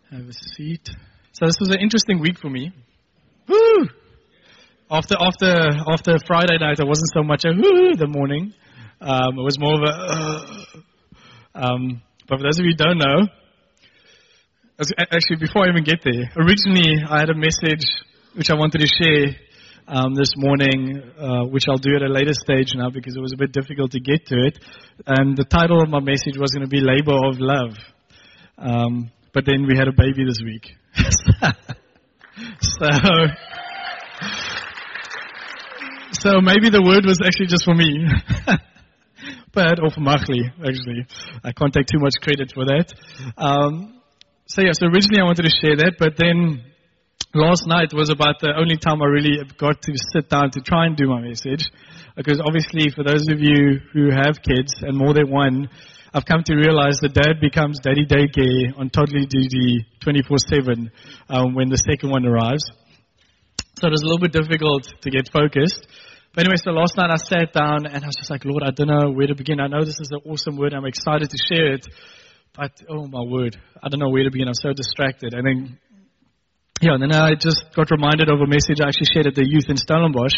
Have a seat. So this was an interesting week for me. Woo! After Friday night, it wasn't so much a woo the morning. It was more of a. But for those of you who don't know, actually before I even get there, originally I had a message which I wanted to share this morning, which I'll do at a later stage now because it was a bit difficult to get to it. And the title of my message was going to be Labor of Love. But then we had a baby this week. So maybe the word was actually just for me. Or for Machli, actually. I can't take too much credit for that. So originally I wanted to share that, but then last night was about the only time I really got to sit down to try and do my message. Because obviously for those of you who have kids, and more than one, I've come to realize that dad becomes daddy daycare on toddler duty 24/7 when the second one arrives. So it was a little bit difficult to get focused. But anyway, so last night I sat down and I was just like, Lord, I don't know where to begin. I know this is an awesome word. I'm excited to share it. But, oh my word, I don't know where to begin. I'm so distracted. And then I just got reminded of a message I actually shared at the youth in Stellenbosch.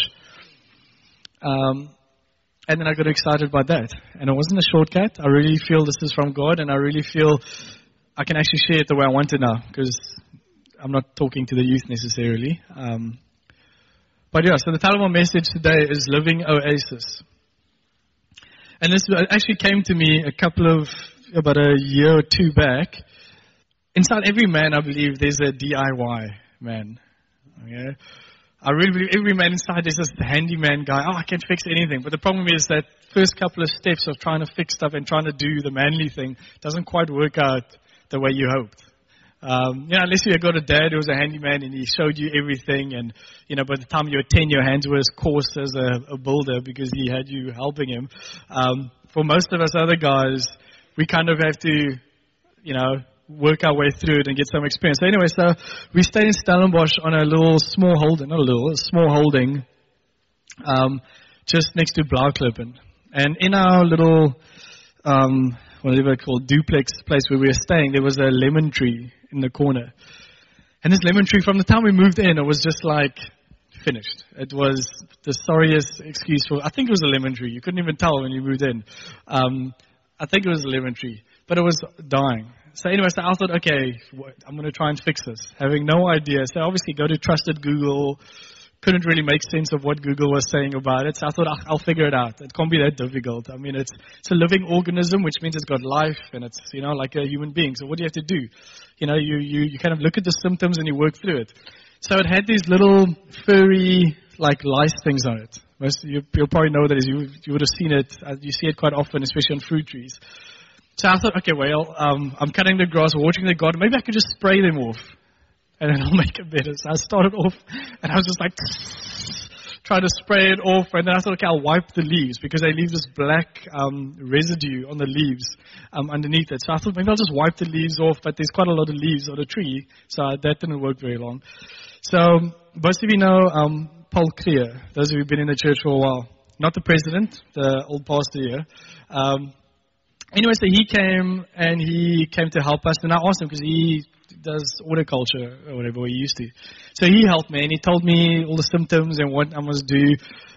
And then I got excited by that. And it wasn't a shortcut. I really feel this is from God, and I really feel I can actually share it the way I want it now, because I'm not talking to the youth necessarily. So the title of my message today is Living Oasis. And this actually came to me about a year or two back. Inside every man, I believe, there's a DIY man. Okay? I really believe every man inside is this handyman guy. Oh, I can fix anything. But the problem is that first couple of steps of trying to fix stuff and trying to do the manly thing doesn't quite work out the way you hoped. Unless you got a dad who was a handyman and he showed you everything, and by the time you were 10, your hands were as coarse as a builder because he had you helping him. For most of us other guys, we kind of have to, work our way through it and get some experience. So anyway, so we stayed in Stellenbosch on a small holding, just next to Blauklippen. And in our little, whatever called duplex place where we were staying, there was a lemon tree in the corner. And this lemon tree, from the time we moved in, it was just like finished. It was the sorriest excuse I think it was a lemon tree. You couldn't even tell when you moved in. I think it was a lemon tree, but it was dying. So anyway, so I thought, okay, I'm going to try and fix this, having no idea. So obviously go to trusted Google. Couldn't really make sense of what Google was saying about it. So I thought, I'll figure it out. It can't be that difficult. I mean, it's a living organism, which means it's got life, and it's, like a human being. So what do you have to do? You kind of look at the symptoms and you work through it. So it had these little furry, lice things on it. You'll probably know what that is. You would have seen it. You see it quite often, especially on fruit trees. So I thought, okay, I'm cutting the grass, watering the garden. Maybe I could just spray them off, and then I'll make it better. So I started off, and I was just trying to spray it off. And then I thought, okay, I'll wipe the leaves, because they leave this black residue on the leaves underneath it. So I thought maybe I'll just wipe the leaves off, but there's quite a lot of leaves on the tree, so that didn't work very long. So most of you know Paul Creer, those of you who've been in the church for a while. Not the president, the old pastor here. Anyway, so he came to help us, and I asked him because he does horticulture or whatever he used to. So he helped me, and he told me all the symptoms and what I must do.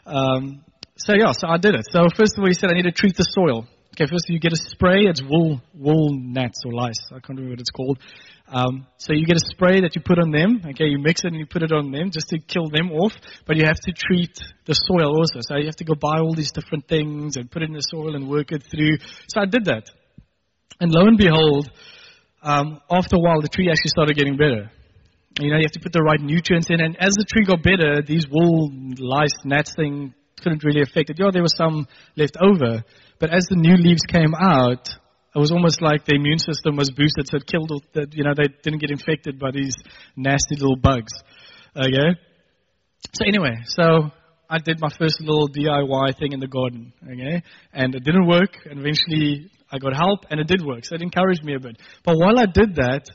So I did it. So first of all, he said I need to treat the soil. Okay, first you get a spray. It's wool gnats or lice. I can't remember what it's called. So you get a spray that you put on them. Okay, you mix it and you put it on them just to kill them off. But you have to treat the soil also. So you have to go buy all these different things and put it in the soil and work it through. So I did that. And lo and behold, after a while, the tree actually started getting better. You have to put the right nutrients in. And as the tree got better, these wool lice, gnats thing couldn't really affect it. There was some left over. But as the new leaves came out, it was almost like the immune system was boosted, so it killed all they didn't get infected by these nasty little bugs. Okay? So anyway, I did my first little DIY thing in the garden. Okay? And it didn't work, and eventually I got help, and it did work. So it encouraged me a bit. But while I did that,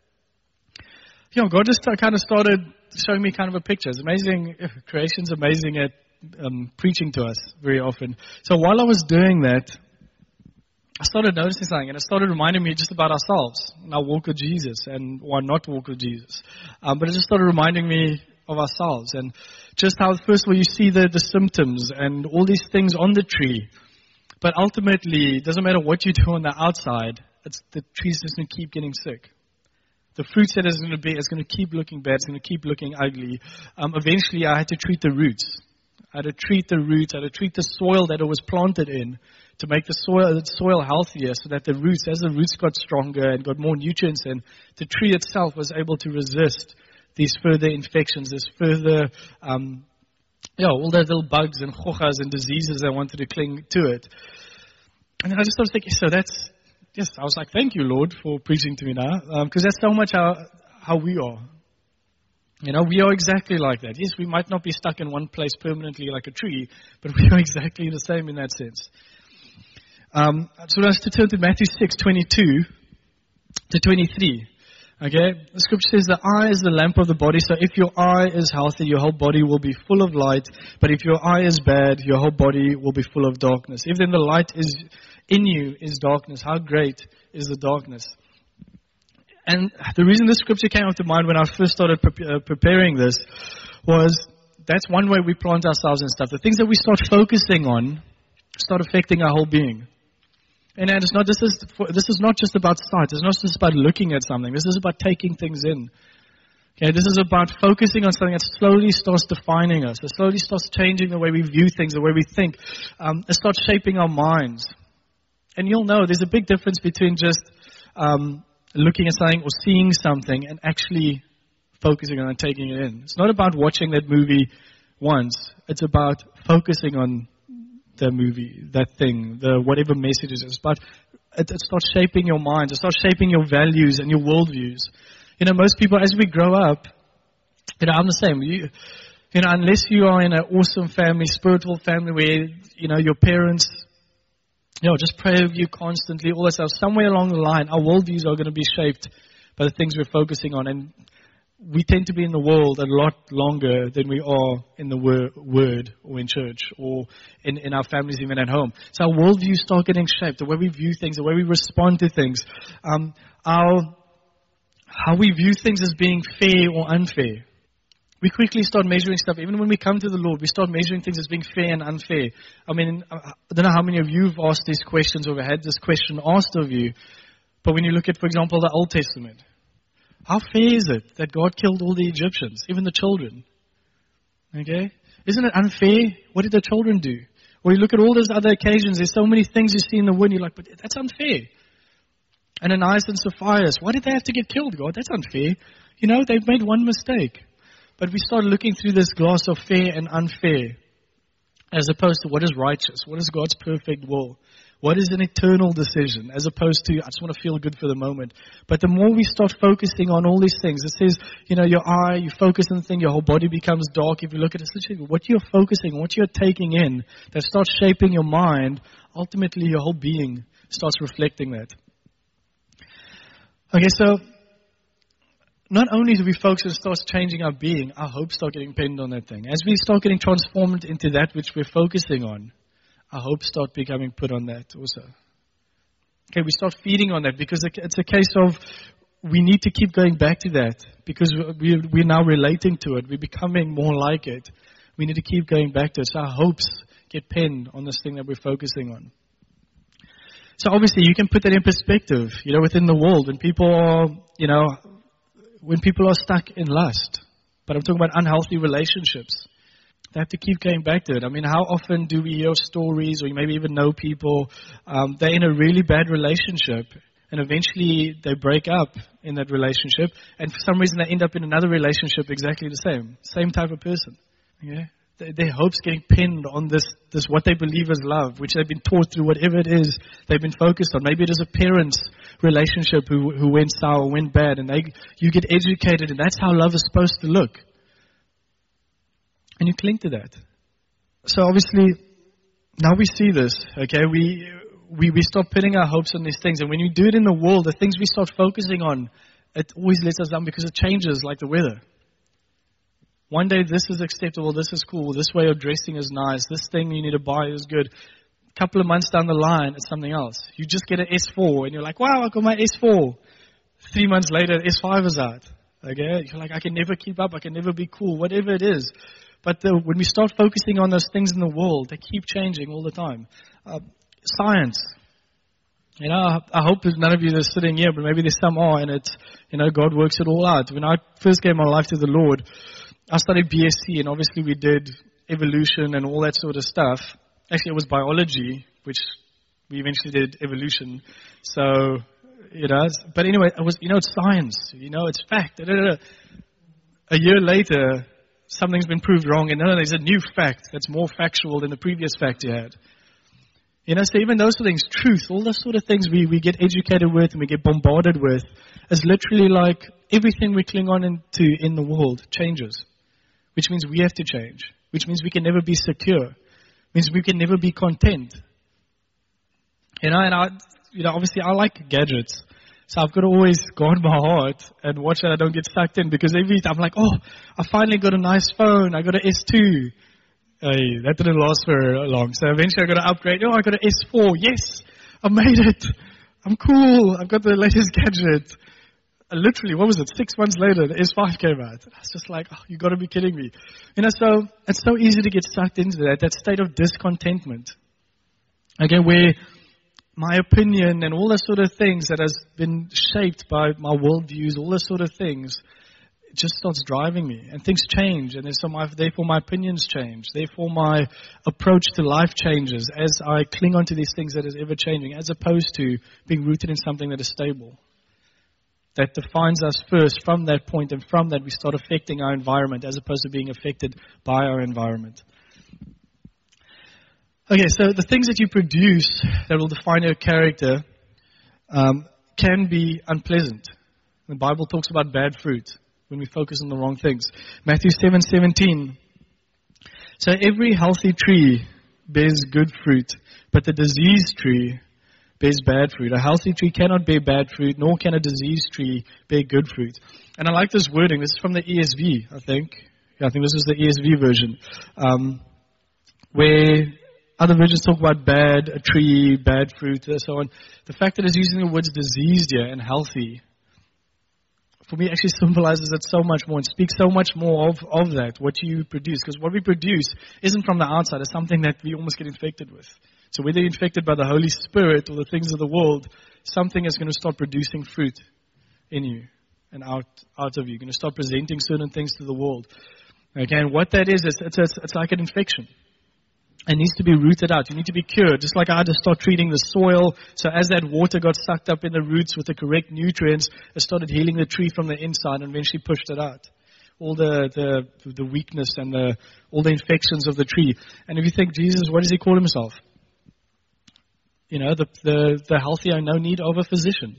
God just kind of started showing me kind of a picture. It's amazing. Creation's amazing at preaching to us very often. So while I was doing that, I started noticing something, and it started reminding me just about ourselves and our walk with Jesus and why not walk with Jesus. But it just started reminding me of ourselves and just how, first of all, you see the symptoms and all these things on the tree. But ultimately, it doesn't matter what you do on the outside, the tree's just going to keep getting sick. The fruit set is going to be, it's going to keep looking bad, it's going to keep looking ugly. Eventually, I had to treat the roots. I had to treat the roots, I had to treat the soil that it was planted in to make the soil healthier so that the roots, as the roots got stronger and got more nutrients in, the tree itself was able to resist these further infections, this further, all those little bugs and chochas and diseases that wanted to cling to it. And then I just started thinking, I was like, thank you, Lord, for preaching to me now, because that's so much how we are. You know, we are exactly like that. Yes, we might not be stuck in one place permanently like a tree, but we are exactly the same in that sense. So let's turn to Matthew 6:22 to 23. Okay, the scripture says the eye is the lamp of the body. So if your eye is healthy, your whole body will be full of light. But if your eye is bad, your whole body will be full of darkness. If then the light is in you is darkness, how great is the darkness? And the reason this scripture came up to mind when I first started preparing this was that's one way we plant ourselves and stuff. The things that we start focusing on start affecting our whole being. And this is not just about sight. It's not just about looking at something. This is about taking things in. Okay, this is about focusing on something that slowly starts defining us. It slowly starts changing the way we view things, the way we think. It starts shaping our minds. And you'll know there's a big difference between just looking at something or seeing something and actually focusing on and taking it in. It's not about watching that movie once. It's about focusing on the movie, that thing, whatever message it is. But it starts shaping your mind. It starts shaping your values and your worldviews. You know, most people, as we grow up, you know, I'm the same. You know, unless you are in an awesome family, spiritual family where, you know, your parents, you know, just pray with you constantly, all that stuff, somewhere along the line, our worldviews are going to be shaped by the things we're focusing on. And we tend to be in the world a lot longer than we are in the Word or in church or in our families, even at home. So our worldviews start getting shaped, the way we view things, the way we respond to things, how we view things as being fair or unfair. We quickly start measuring stuff. Even when we come to the Lord, we start measuring things as being fair and unfair. I mean, I don't know how many of you have asked these questions or had this question asked of you, but when you look at, for example, the Old Testament, how fair is it that God killed all the Egyptians, even the children? Okay? Isn't it unfair? What did the children do? Or you look at all those other occasions, there's so many things you see in the word, you're like, but that's unfair. And Ananias and Sapphira, why did they have to get killed, God? That's unfair. You know, they've made one mistake. But we start looking through this glass of fair and unfair, as opposed to what is righteous, what is God's perfect will. What is an eternal decision, as opposed to, I just want to feel good for the moment. But the more we start focusing on all these things, it says, you know, your eye, you focus on the thing, your whole body becomes dark. If you look at it, literally what you're focusing on, what you're taking in, that starts shaping your mind, ultimately your whole being starts reflecting that. Okay, so not only do we focus and start changing our being, our hopes start getting pinned on that thing. As we start getting transformed into that which we're focusing on, our hopes start becoming put on that also. Okay, we start feeding on that because it's a case of we need to keep going back to that because we're now relating to it. We're becoming more like it. We need to keep going back to it. So our hopes get pinned on this thing that we're focusing on. So obviously you can put that in perspective, you know, within the world when people are, you know, when people are stuck in lust. But I'm talking about unhealthy relationships. They have to keep going back to it. I mean, how often do we hear stories or maybe even know people, they're in a really bad relationship and eventually they break up in that relationship and for some reason they end up in another relationship exactly the same type of person. Okay? Their hopes getting pinned on this what they believe is love, which they've been taught through whatever it is they've been focused on. Maybe it is a parent's relationship who went sour, went bad, and you get educated and that's how love is supposed to look. And you cling to that. So obviously, now we see this, okay? We start putting our hopes on these things. And when you do it in the world, the things we start focusing on, it always lets us down because it changes like the weather. One day this is acceptable, this is cool, this way of dressing is nice, this thing you need to buy is good. A couple of months down the line, it's something else. You just get an S4 and you're like, wow, I got my S4. 3 months later, S5 is out. Okay? You're like, I can never keep up. I can never be cool, whatever it is. But when we start focusing on those things in the world, they keep changing all the time. Science. You know, I hope there's none of you that are sitting here, but maybe there's some are, and it's, you know, God works it all out. When I first gave my life to the Lord, I studied BSc, and obviously we did evolution and all that sort of stuff. Actually, it was biology, which we eventually did evolution. So, you know, but anyway, it was, you know, it's science. You know, it's fact. A year later, something's been proved wrong, and there's a new fact that's more factual than the previous fact you had. You know, so even those sort of things, truth, all those sort of things we get educated with and we get bombarded with, is literally like everything we cling on to in the world changes. Which means we have to change. Which means we can never be secure. Means we can never be content. You know, and obviously I like gadgets. So I've got to always guard my heart and watch that I don't get sucked in, because every time I'm like, oh, I finally got a nice phone. I got an S2. That didn't last for long. So eventually I got to upgrade. Oh, I got an S4. Yes, I made it. I'm cool. I've got the latest gadget. Literally, what was it? 6 months later, the S5 came out. I was just like, oh, you got to be kidding me. You know, so it's so easy to get sucked into that state of discontentment. Okay, where my opinion and all those sort of things that has been shaped by my worldviews, all those sort of things, it just starts driving me. And things change, and therefore my opinions change. Therefore my approach to life changes as I cling on to these things that is ever changing, as opposed to being rooted in something that is stable. That defines us first from that point, and from that we start affecting our environment as opposed to being affected by our environment. Okay, so the things that you produce that will define your character can be unpleasant. The Bible talks about bad fruit when we focus on the wrong things. Matthew 7:17. So every healthy tree bears good fruit, but the diseased tree bears bad fruit. A healthy tree cannot bear bad fruit, nor can a diseased tree bear good fruit. And I like this wording. This is from the ESV, I think. Yeah, I think this is the ESV version. Where other versions talk about bad, a tree, bad fruit, and so on. The fact that it's using the words diseased here and healthy, for me, actually symbolizes it so much more and speaks so much more of that, what you produce. Because what we produce isn't from the outside. It's something that we almost get infected with. So whether you're infected by the Holy Spirit or the things of the world, something is going to start producing fruit in you and out of you. You're going to start presenting certain things to the world. Okay, and what that is it's like an infection. It needs to be rooted out. You need to be cured. Just like I had to start treating the soil. So as that water got sucked up in the roots with the correct nutrients, it started healing the tree from the inside and eventually pushed it out. All the weakness and all the infections of the tree. And if you think, Jesus, what does he call himself? You know, the healthy are no need of a physician.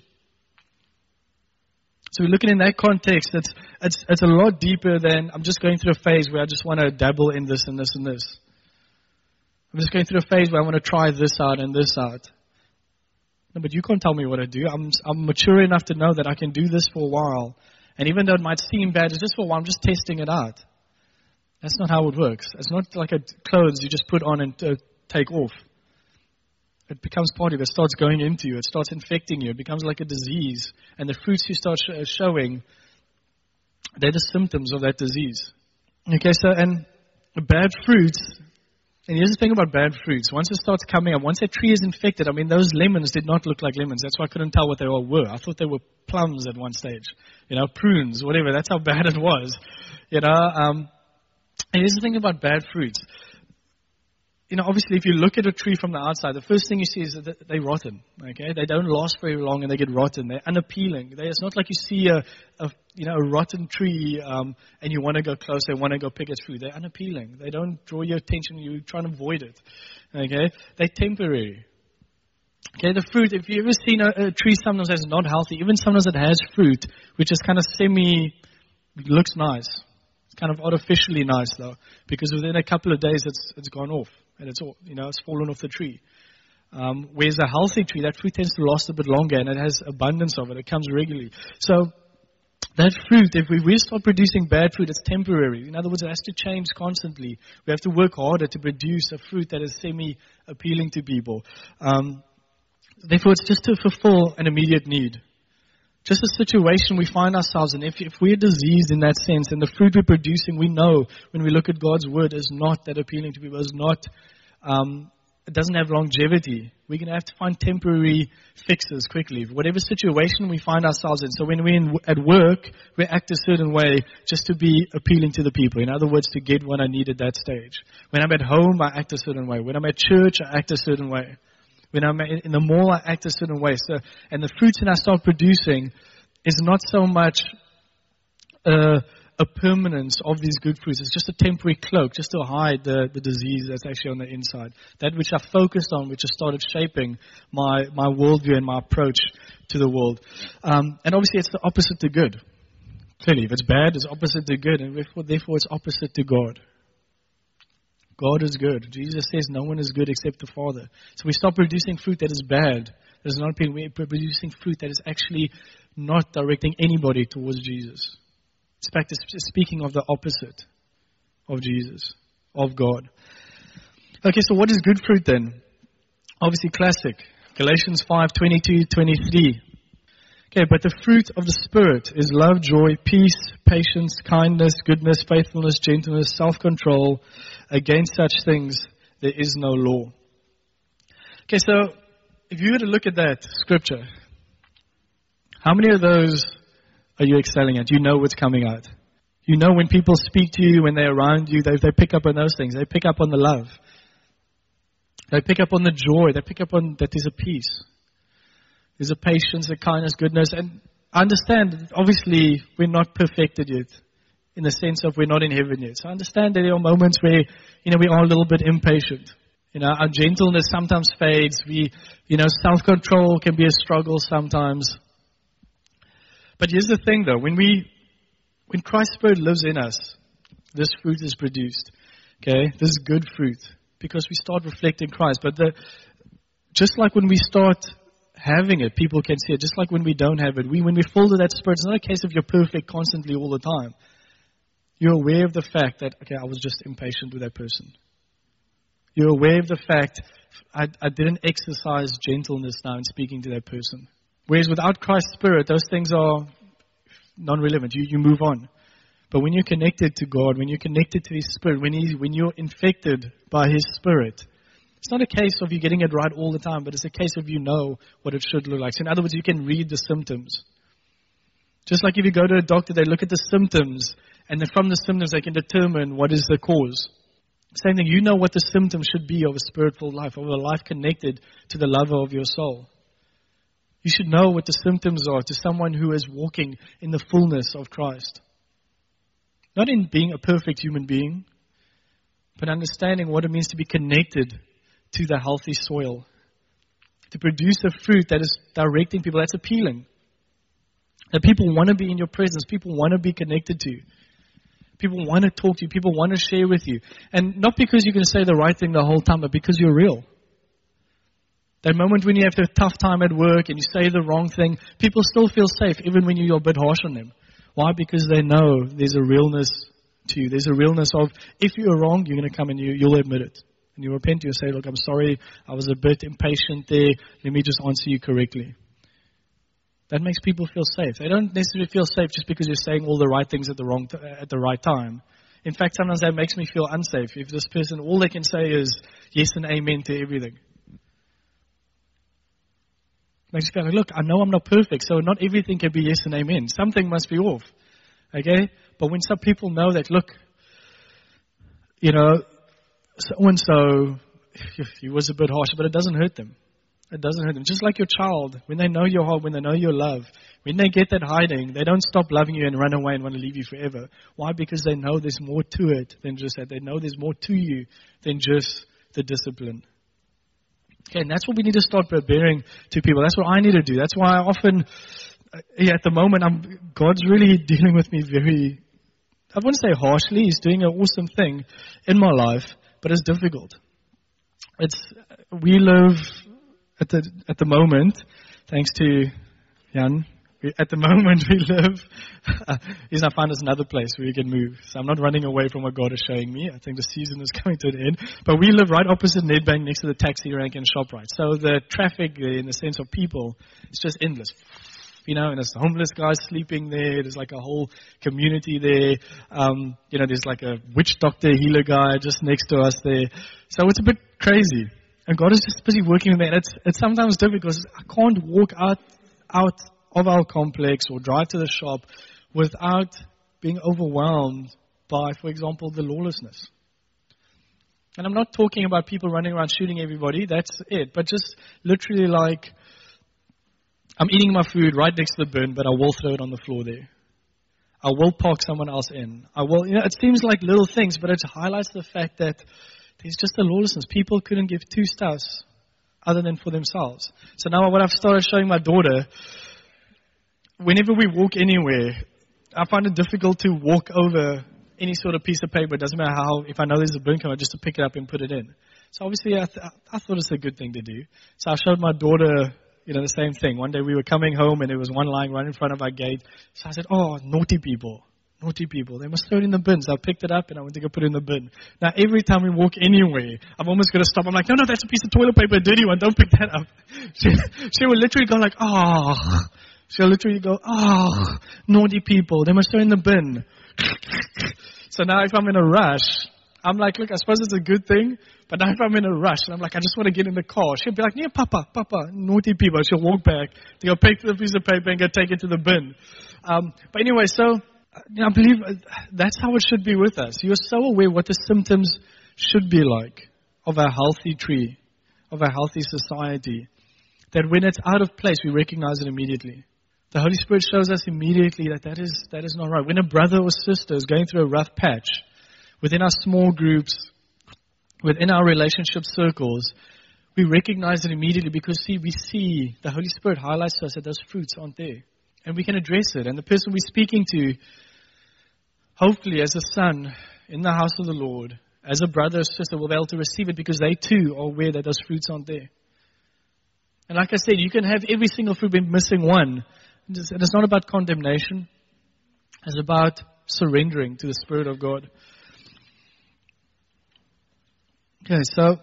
So we're looking in that context. It's a lot deeper than I'm just going through a phase where I just want to dabble in this and this and this. I'm just going through a phase where I want to try this out and this out. No, but you can't tell me what to do. I'm mature enough to know that I can do this for a while. And even though it might seem bad, it's just for a while. I'm just testing it out. That's not how it works. It's not like clothes you just put on and take off. It becomes part of you. It starts going into you. It starts infecting you. It becomes like a disease. And the fruits you start showing, they're the symptoms of that disease. Okay, so, and bad fruits, and here's the thing about bad fruits. Once it starts coming up, once that tree is infected, I mean, those lemons did not look like lemons. That's why I couldn't tell what they all were. I thought they were plums at one stage. You know, prunes, whatever. That's how bad it was. You know, and here's the thing about bad fruits. You know, obviously, if you look at a tree from the outside, the first thing you see is that they're rotten. Okay, they don't last very long, and they get rotten. They're unappealing. It's not like you see a rotten tree, and you want to go close. They want to go pick its fruit. They're unappealing. They don't draw your attention. You try to avoid it. Okay, they're temporary. Okay, the fruit. If you ever seen a tree sometimes that's not healthy, even sometimes that has fruit, which is kind of looks nice. It's kind of artificially nice though, because within a couple of days it's gone off. And it's fallen off the tree. Whereas a healthy tree, that fruit tends to last a bit longer, and it has abundance of it. It comes regularly. So that fruit, if we start producing bad fruit, it's temporary. In other words, it has to change constantly. We have to work harder to produce a fruit that is semi-appealing to people. Therefore, it's just to fulfill an immediate need. Just a situation we find ourselves in. If we're diseased in that sense, and the fruit we're producing, we know when we look at God's word, is not that appealing to people, is not, it doesn't have longevity. We're going to have to find temporary fixes quickly. Whatever situation we find ourselves in. So when we're at work, we act a certain way just to be appealing to the people. In other words, to get what I need at that stage. When I'm at home, I act a certain way. When I'm at church, I act a certain way. When I'm in the mall, I act a certain way. So, and the fruits that I start producing is not so much a permanence of these good fruits. It's just a temporary cloak, just to hide the disease that's actually on the inside. That which I focused on, which has started shaping my worldview and my approach to the world. And obviously it's the opposite to good. Clearly, if it's bad, it's opposite to good, and therefore it's opposite to God. God is good. Jesus says no one is good except the Father. So we stop producing fruit that is bad. That is not appealing. We're producing fruit that is actually not directing anybody towards Jesus. In fact, it's speaking of the opposite of Jesus, of God. Okay, so what is good fruit then? Obviously classic. Galatians 5:22-23. Okay, but the fruit of the Spirit is love, joy, peace, patience, kindness, goodness, faithfulness, gentleness, self-control. Against such things, there is no law. Okay, so if you were to look at that scripture, how many of those are you excelling at? You know what's coming out. You know when people speak to you, when they're around you, they pick up on those things. They pick up on the love. They pick up on the joy. They pick up on that there's a peace. There's a patience, a kindness, goodness. And I understand, obviously, we're not perfected yet, in the sense of we're not in heaven yet. So I understand that there are moments where, we are a little bit impatient. Our gentleness sometimes fades. Self-control can be a struggle sometimes. But here's the thing, though. When Christ's Spirit lives in us, this fruit is produced. Okay? This good fruit. Because we start reflecting Christ. But just like when we start having it, people can see it. Just like when we don't have it. When we fall to that Spirit, it's not a case of you're perfect constantly all the time. You're aware of the fact that, okay, I was just impatient with that person. You're aware of the fact I didn't exercise gentleness now in speaking to that person. Whereas without Christ's Spirit, those things are non-relevant. You move on. But when you're connected to God, when you're connected to His Spirit, when you're infected by His Spirit, it's not a case of you getting it right all the time, but it's a case of you know what it should look like. So in other words, you can read the symptoms. Just like if you go to a doctor, they look at the symptoms, and then from the symptoms they can determine what is the cause. Same thing, you know what the symptoms should be of a spirit-filled life, of a life connected to the lover of your soul. You should know what the symptoms are to someone who is walking in the fullness of Christ. Not in being a perfect human being, but understanding what it means to be connected to the healthy soil. To produce a fruit that is directing people, that's appealing. That people want to be in your presence, people want to be connected to you. People want to talk to you, people want to share with you. And not because you're going to say the right thing the whole time, but because you're real. That moment when you have a tough time at work and you say the wrong thing, people still feel safe, even when you're a bit harsh on them. Why? Because they know there's a realness to you. There's a realness of, if you're wrong, you're going to come and you'll admit it. And you repent, you say, look, I'm sorry, I was a bit impatient there. Let me just answer you correctly. That makes people feel safe. They don't necessarily feel safe just because you're saying all the right things at the right time. In fact, sometimes that makes me feel unsafe. If this person, all they can say is yes and amen to everything. Makes you feel like, look, I know I'm not perfect, so not everything can be yes and amen. Something must be off. Okay? But when some people know that, look, so-and-so, he was a bit harsh, but it doesn't hurt them. It doesn't hurt them. Just like your child, when they know your heart, when they know your love, when they get that hiding, they don't stop loving you and run away and want to leave you forever. Why? Because they know there's more to it than just that. They know there's more to you than just the discipline. Okay, and that's what we need to start bearing to people. That's what I need to do. That's why I often, at the moment, God's really dealing with me very, I wouldn't say harshly. He's doing an awesome thing in my life, but it's difficult. We live at the moment, thanks to Jan, At the moment we live, he's not found us another place where we can move. So I'm not running away from what God is showing me. I think the season is coming to an end. But we live right opposite Nedbank, next to the taxi rank and ShopRite. So the traffic there, in the sense of people, it's just endless. And there's homeless guys sleeping there. There's like a whole community there. There's like a witch doctor, healer guy just next to us there. So it's a bit crazy. And God is just busy working with me. And it's sometimes difficult because I can't walk out of our complex or drive to the shop without being overwhelmed by, for example, the lawlessness. And I'm not talking about people running around shooting everybody. That's it. But just literally like, I'm eating my food right next to the bin, but I will throw it on the floor there. I will park someone else in. It seems like little things, but it highlights the fact that there's just a lawlessness. People couldn't give two stuffs other than for themselves. So now what I've started showing my daughter, whenever we walk anywhere, I find it difficult to walk over any sort of piece of paper. It doesn't matter how, if I know there's a bin cover, just to pick it up and put it in. So obviously I thought it's a good thing to do. So I showed my daughter, the same thing. One day we were coming home and there was one lying right in front of our gate. So I said, oh, naughty people. They must throw it in the bin. So I picked it up and I went to go put it in the bin. Now every time we walk anywhere, I'm almost going to stop. I'm like, no, that's a piece of toilet paper, a dirty one. Don't pick that up. She will literally go like, she'll literally go, naughty people. They must throw in the bin. So now if I'm in a rush, I'm like, look, I suppose it's a good thing, but now if I'm in a rush, and I'm like, I just want to get in the car, she'll be like, yeah, Papa, naughty people. She'll walk back to go pick the piece of paper and go take it to the bin. But anyway, so I believe that's how it should be with us. You're so aware what the symptoms should be like of a healthy tree, of a healthy society, that when it's out of place, we recognize it immediately. The Holy Spirit shows us immediately that is not right. When a brother or sister is going through a rough patch, within our small groups, within our relationship circles, we recognize it immediately because, we see the Holy Spirit highlights to us that those fruits aren't there. And we can address it. And the person we're speaking to, hopefully as a son in the house of the Lord, as a brother or sister, will be able to receive it because they too are aware that those fruits aren't there. And like I said, you can have every single fruit be missing one. And it's not about condemnation. It's about surrendering to the Spirit of God. Okay, so,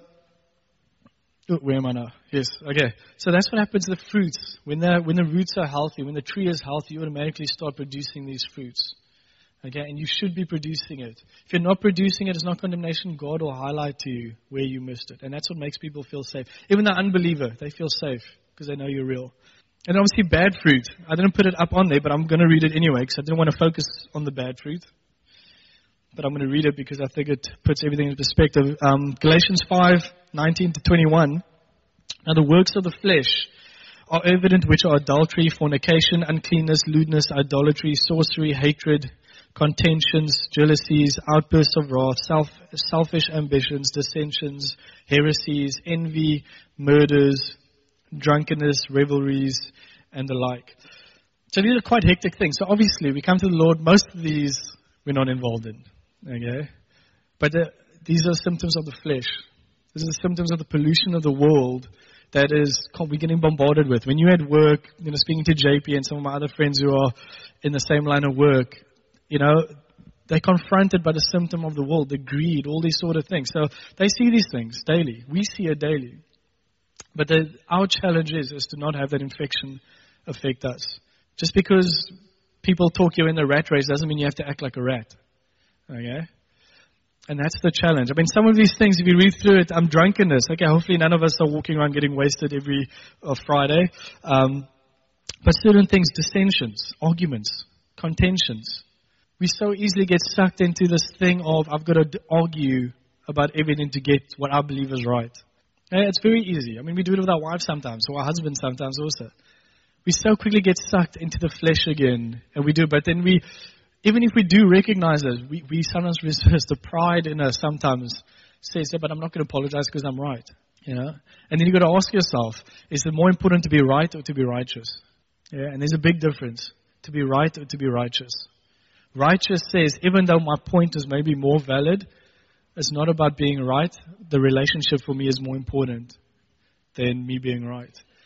where am I now? Yes, okay. So that's what happens to the fruits. When the roots are healthy, when the tree is healthy, you automatically start producing these fruits. Okay, and you should be producing it. If you're not producing it, it's not condemnation. God will highlight to you where you missed it. And that's what makes people feel safe. Even the unbeliever, they feel safe because they know you're real. And obviously bad fruit. I didn't put it up on there, but I'm going to read it anyway because I didn't want to focus on the bad fruit. But I'm going to read it because I think it puts everything in perspective. Galatians 5:19-21. Now the works of the flesh are evident, which are adultery, fornication, uncleanness, lewdness, idolatry, sorcery, hatred, contentions, jealousies, outbursts of wrath, selfish ambitions, dissensions, heresies, envy, murders, drunkenness, revelries, and the like. So these are quite hectic things. So obviously we come to the Lord, most of these we're not involved in. Okay? But these are symptoms of the flesh. These are the symptoms of the pollution of the world that we're getting bombarded with. When you're at work, speaking to JP and some of my other friends who are in the same line of work, they're confronted by the symptom of the world, the greed, all these sort of things. So they see these things daily. We see it daily. But our challenge is to not have that infection affect us. Just because people talk you in the rat race doesn't mean you have to act like a rat. Okay? And that's the challenge. I mean, some of these things, if you read through it, drunkenness. Okay, hopefully none of us are walking around getting wasted every Friday. But certain things, dissensions, arguments, contentions. We so easily get sucked into this thing of, I've got to argue about everything to get what I believe is right. Okay, it's very easy. I mean, we do it with our wives sometimes, or our husbands sometimes also. We so quickly get sucked into the flesh again, and we do. But then even if we do recognize it, we sometimes resist. The pride in us sometimes says, yeah, but I'm not going to apologize because I'm right. And then you've got to ask yourself, is it more important to be right or to be righteous? Yeah, and there's a big difference, to be right or to be righteous. Righteous says, even though my point is maybe more valid, it's not about being right. The relationship for me is more important than me being right.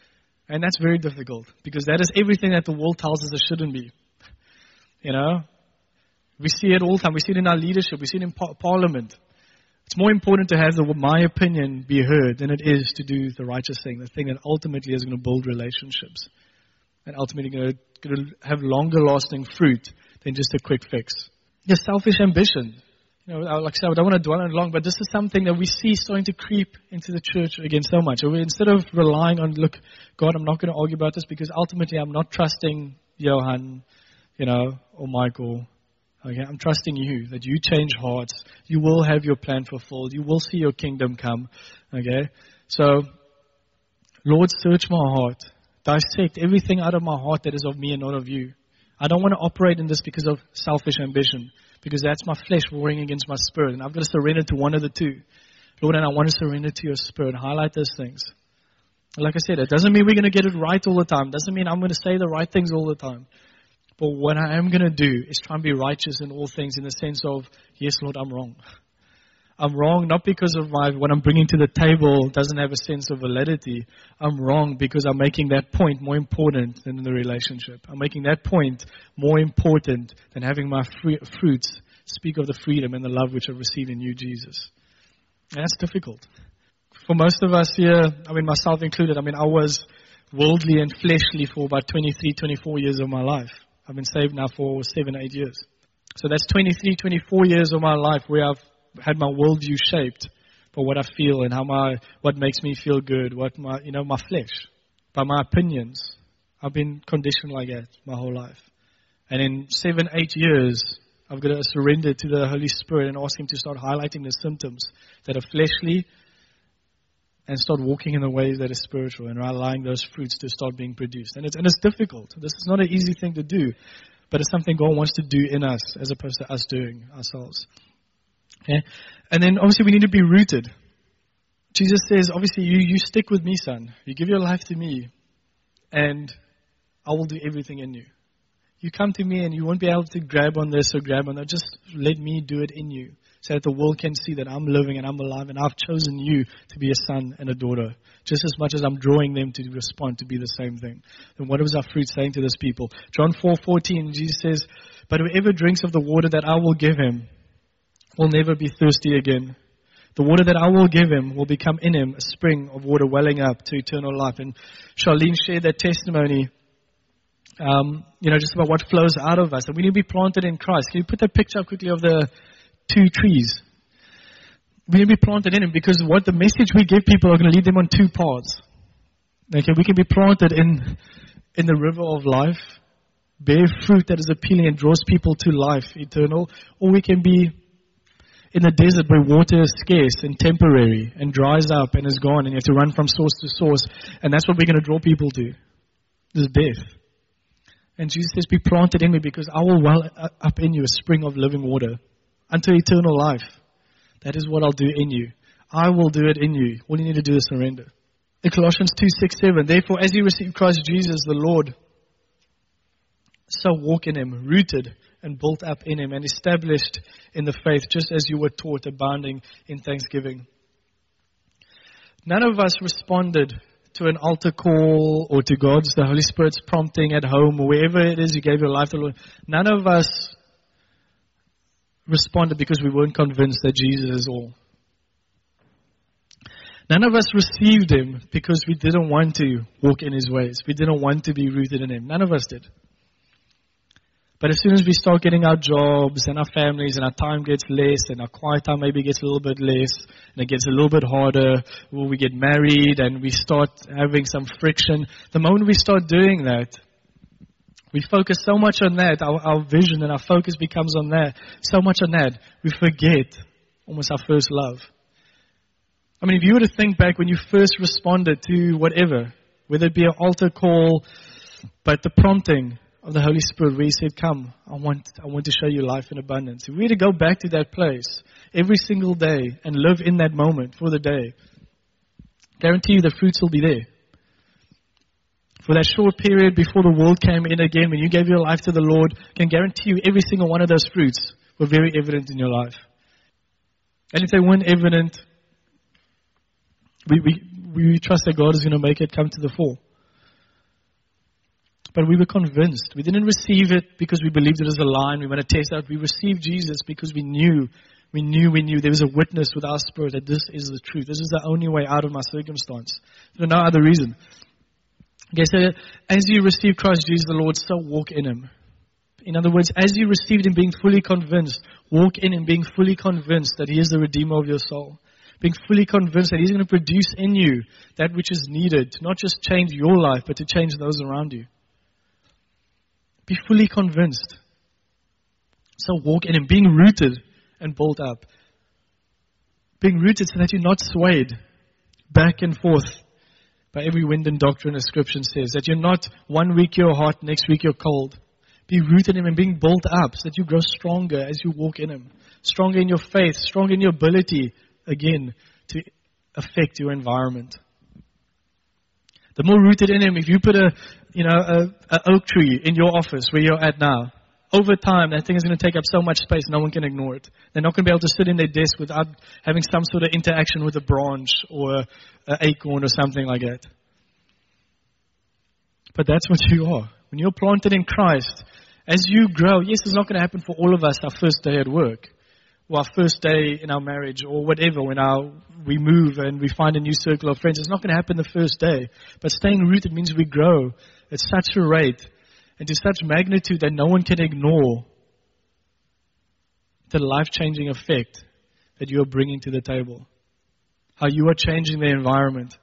And that's very difficult because that is everything that the world tells us it shouldn't be. You know? We see it all the time. We see it in our leadership. We see it in parliament. It's more important to have my opinion be heard than it is to do the righteous thing, the thing that ultimately is going to build relationships and ultimately going to have longer lasting fruit than just a quick fix. Your selfish ambition. You know, like I said, I don't want to dwell on it long, but this is something that we see starting to creep into the church again so much. So instead of relying on, look, God, I'm not going to argue about this because ultimately I'm not trusting Johan, or Michael. Okay, I'm trusting you, that you change hearts. You will have your plan fulfilled. You will see your kingdom come. Okay, so, Lord, search my heart. Dissect everything out of my heart that is of me and not of you. I don't want to operate in this because of selfish ambition, because that's my flesh warring against my spirit, and I've got to surrender to one of the two. Lord, and I want to surrender to your spirit. Highlight those things. Like I said, it doesn't mean we're going to get it right all the time. It doesn't mean I'm going to say the right things all the time. But what I am going to do is try and be righteous in all things in the sense of, yes, Lord, I'm wrong. I'm wrong not because of what I'm bringing to the table doesn't have a sense of validity. I'm wrong because I'm making that point more important than the relationship. I'm making that point more important than having my fruits speak of the freedom and the love which I've received in you, Jesus. And that's difficult. For most of us here, myself included, I was worldly and fleshly for about 23, 24 years of my life. I've been saved now for 7, 8 years. So that's 23, 24 years of my life where I've had my worldview shaped by what I feel and what makes me feel good, what my flesh, by my opinions. I've been conditioned like that my whole life. And in 7, 8 years, I've got to surrender to the Holy Spirit and ask Him to start highlighting the symptoms that are fleshly and start walking in the ways that are spiritual and allowing those fruits to start being produced. And it's difficult. This is not an easy thing to do, but it's something God wants to do in us as opposed to us doing ourselves. Okay? And then obviously we need to be rooted. Jesus says, obviously you stick with me, son. You give your life to me and I will do everything in you. You come to me and you won't be able to grab on this or grab on that. Just let me do it in you, so that the world can see that I'm living and I'm alive and I've chosen you to be a son and a daughter, just as much as I'm drawing them to respond to be the same thing. And what was our fruit saying to those people? John 4:14, Jesus says, but whoever drinks of the water that I will give him will never be thirsty again. The water that I will give him will become in him a spring of water welling up to eternal life. And Charlene shared that testimony, just about what flows out of us. And we need to be planted in Christ. Can you put that picture up quickly of the 2 trees? We need to be planted in Him because what the message we give people are going to lead them on 2 paths. Okay, we can be planted in the river of life, bear fruit that is appealing and draws people to life eternal, or we can be in the desert where water is scarce and temporary and dries up and is gone and you have to run from source to source, and that's what we're going to draw people to. This death. And Jesus says, be planted in me because I will well up in you a spring of living water unto eternal life. That is what I'll do in you. I will do it in you. All you need to do is surrender. In Colossians 2:6-7, therefore as you receive Christ Jesus the Lord, so walk in Him, rooted and built up in Him and established in the faith, just as you were taught, abounding in thanksgiving. None of us responded to an altar call or to the Holy Spirit's prompting at home or wherever it is you gave your life to the Lord. None of us responded because we weren't convinced that Jesus is all. None of us received Him because we didn't want to walk in His ways. We didn't want to be rooted in Him. None of us did. But as soon as we start getting our jobs and our families and our time gets less and our quiet time maybe gets a little bit less and it gets a little bit harder, or we get married and we start having some friction, the moment we start doing that, we focus so much on that, our vision and our focus becomes on that, so much on that, we forget almost our first love. If you were to think back when you first responded to whatever, whether it be an altar call, but the prompting of the Holy Spirit where He said, come, I want to show you life in abundance. If we were to go back to that place every single day and live in that moment for the day, guarantee you the fruits will be there. For that short period before the world came in again, when you gave your life to the Lord, I can guarantee you every single one of those fruits were very evident in your life. And if they weren't evident, we trust that God is going to make it come to the fore. But we were convinced. We didn't receive it because we believed it was a lie and we want to test out. We received Jesus because we knew. There was a witness with our spirit that this is the truth. This is the only way out of my circumstance. For no other reason. Okay, so as you receive Christ Jesus the Lord, so walk in Him. In other words, as you received Him being fully convinced, walk in Him being fully convinced that He is the Redeemer of your soul. Being fully convinced that He's going to produce in you that which is needed to not just change your life, but to change those around you. Be fully convinced. So walk in Him, being rooted and built up. Being rooted so that you're not swayed back and forth by every wind and doctrine, as Scripture says. That you're not one week you're hot, next week you're cold. Be rooted in Him and being built up so that you grow stronger as you walk in Him. Stronger in your faith, stronger in your ability, again, to affect your environment. The more rooted in Him, if you put a oak tree in your office where you're at now, over time, that thing is going to take up so much space, no one can ignore it. They're not going to be able to sit in their desk without having some sort of interaction with a branch or an acorn or something like that. But that's what you are. When you're planted in Christ, as you grow, yes, it's not going to happen for all of us our first day at work, or our first day in our marriage, or whatever, when we move and we find a new circle of friends. It's not going to happen the first day. But staying rooted means we grow at such a rate and to such magnitude that no one can ignore the life-changing effect that you are bringing to the table. How you are changing the environment.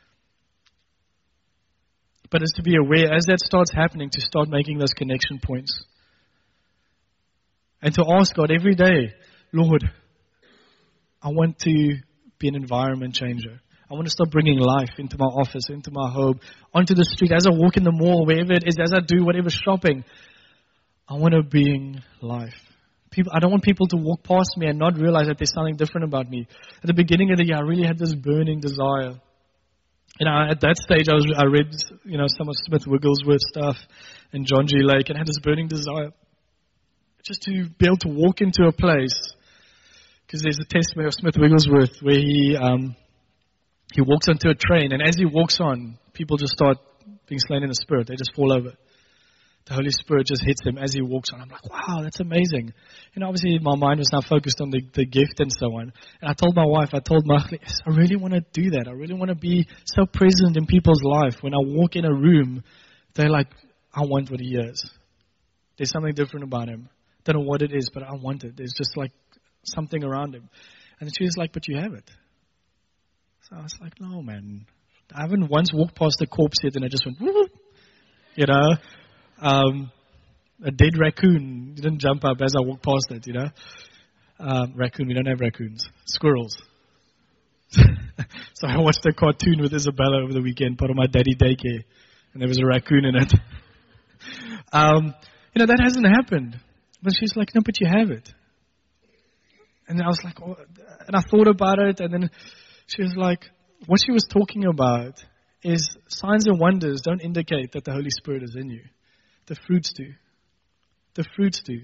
But it's to be aware, as that starts happening, to start making those connection points. And to ask God every day, Lord, I want to be an environment changer. I want to start bringing life into my office, into my home, onto the street, as I walk in the mall, wherever it is, as I do whatever shopping. I want to bring life. I don't want people to walk past me and not realize that there's something different about me. At the beginning of the year, I really had this burning desire. At that stage, I read, some of Smith Wigglesworth stuff and John G. Lake, and I had this burning desire just to be able to walk into a place. Because there's a testimony of Smith Wigglesworth where he walks onto a train, and as he walks on, people just start being slain in the Spirit. They just fall over. The Holy Spirit just hits them as he walks on. I'm like, wow, that's amazing. Obviously my mind was now focused on the gift and so on. And I told my wife, yes, I really want to do that. I really want to be so present in people's life. When I walk in a room, they're like, I want what he is. There's something different about him. Don't know what it is, but I want it. There's just like something around him. And she was like, but you have it. So I was like, no, man. I haven't once walked past a corpse yet and I just went, woo, a dead raccoon didn't jump up as I walked past it, Raccoon, we don't have raccoons. Squirrels. So I watched a cartoon with Isabella over the weekend, part of my daddy daycare, and there was a raccoon in it. That hasn't happened. But she's like, no, but you have it. And I was like, oh, and I thought about it, and then she was like, what she was talking about is signs and wonders don't indicate that the Holy Spirit is in you. The fruits do. The fruits do.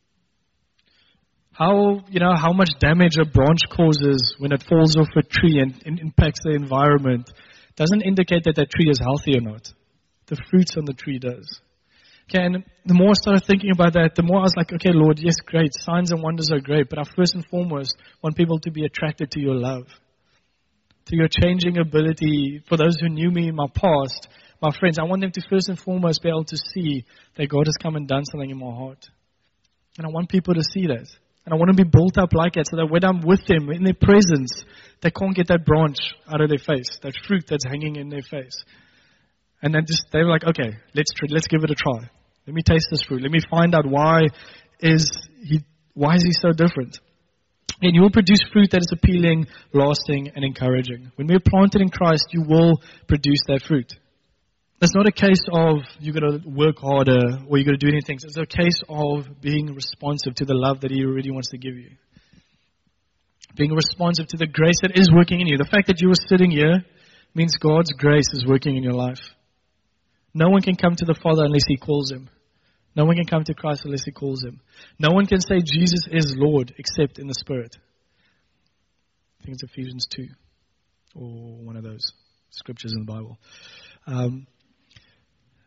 How much damage a branch causes when it falls off a tree and impacts the environment doesn't indicate that that tree is healthy or not. The fruits on the tree does. Okay, and the more I started thinking about that, the more I was like, okay, Lord, yes, great. Signs and wonders are great, but I first and foremost want people to be attracted to your love, to your changing ability. For those who knew me in my past, my friends, I want them to first and foremost be able to see that God has come and done something in my heart. And I want people to see that. And I want to be built up like that so that when I'm with them, in their presence, they can't get that branch out of their face, that fruit that's hanging in their face. And then they were like, okay, let's give it a try. Let me taste this fruit. Let me find out why is he so different. And you will produce fruit that is appealing, lasting, and encouraging. When we are planted in Christ, you will produce that fruit. It's not a case of you're going to work harder or you're going to do anything. It's a case of being responsive to the love that He already wants to give you. Being responsive to the grace that is working in you. The fact that you are sitting here means God's grace is working in your life. No one can come to the Father unless He calls Him. No one can come to Christ unless He calls Him. No one can say Jesus is Lord except in the Spirit. I think it's Ephesians 2 or one of those scriptures in the Bible.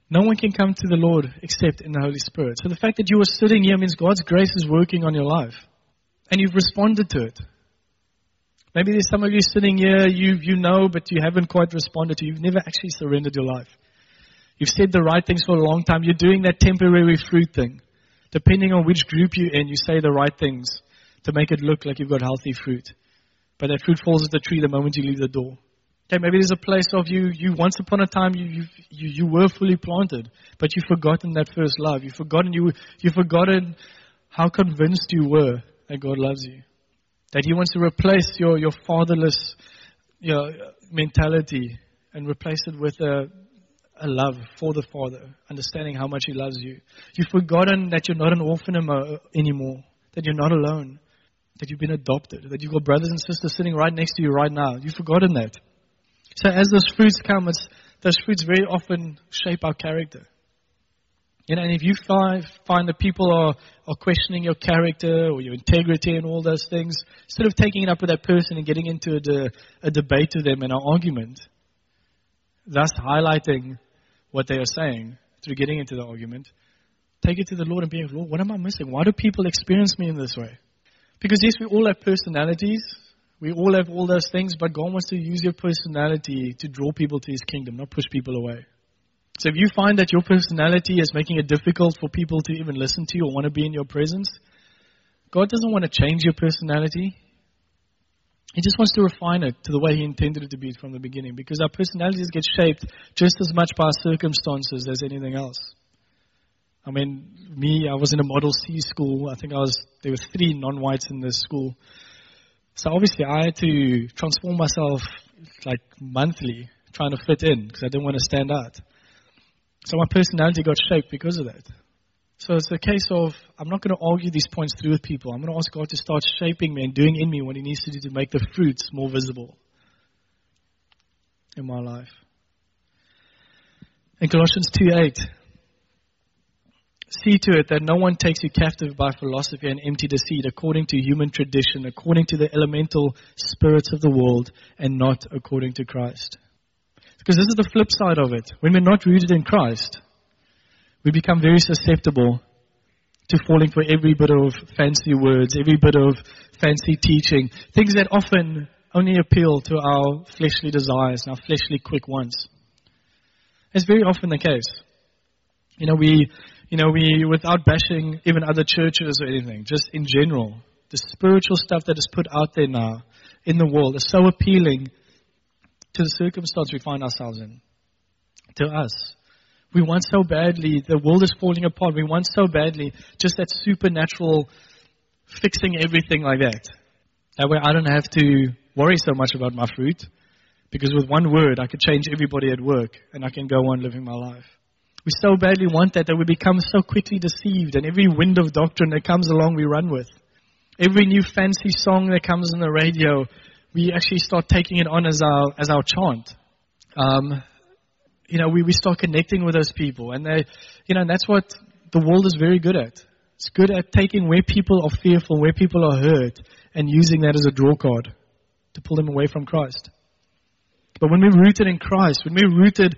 No one can come to the Lord except in the Holy Spirit. So the fact that you are sitting here means God's grace is working on your life. And you've responded to it. Maybe there's some of you sitting here, you know, but you haven't quite responded to it. You've never actually surrendered your life. You've said the right things for a long time. You're doing that temporary fruit thing. Depending on which group you're in, you say the right things to make it look like you've got healthy fruit. But that fruit falls at the tree the moment you leave the door. Okay, maybe there's a place of you once upon a time you were fully planted, but you've forgotten that first love. You've forgotten how convinced you were that God loves you. That He wants to replace your fatherless mentality and replace it with a love for the Father, understanding how much He loves you. You've forgotten that you're not an orphan anymore, that you're not alone, that you've been adopted, that you've got brothers and sisters sitting right next to you right now. You've forgotten that. So as those fruits come, those fruits very often shape our character. And if you find that people are questioning your character or your integrity and all those things, instead of taking it up with that person and getting into a debate with them and an argument, thus highlighting what they are saying through getting into the argument, take it to the Lord and be like, Lord, what am I missing? Why do people experience me in this way? Because yes, we all have personalities. We all have all those things, but God wants to use your personality to draw people to His kingdom, not push people away. So if you find that your personality is making it difficult for people to even listen to you or want to be in your presence, God doesn't want to change your personality. He just wants to refine it to the way He intended it to be from the beginning, because our personalities get shaped just as much by our circumstances as anything else. I mean, I was in a Model C school. I think there were 3 non-whites in this school. So obviously I had to transform myself like monthly, trying to fit in, because I didn't want to stand out. So my personality got shaped because of that. So it's a case of, I'm not going to argue these points through with people. I'm going to ask God to start shaping me and doing in me what He needs to do to make the fruits more visible in my life. In Colossians 2:8, see to it that no one takes you captive by philosophy and empty deceit, according to human tradition, according to the elemental spirits of the world, and not according to Christ. Because this is the flip side of it. When we're not rooted in Christ, we become very susceptible to falling for every bit of fancy words, every bit of fancy teaching, things that often only appeal to our fleshly desires and our fleshly quick wants. It's very often the case. We, without bashing even other churches or anything, just in general, the spiritual stuff that is put out there now in the world is so appealing to the circumstance we find ourselves in, to us. We want so badly, the world is falling apart, we want so badly just that supernatural fixing everything like that. That way I don't have to worry so much about my fruit, because with one word I could change everybody at work and I can go on living my life. We so badly want that we become so quickly deceived, and every wind of doctrine that comes along we run with. Every new fancy song that comes on the radio, we actually start taking it on as our chant. We start connecting with those people, and and that's what the world is very good at. It's good at taking where people are fearful, where people are hurt, and using that as a draw card to pull them away from Christ. But when we're rooted in Christ, when we're rooted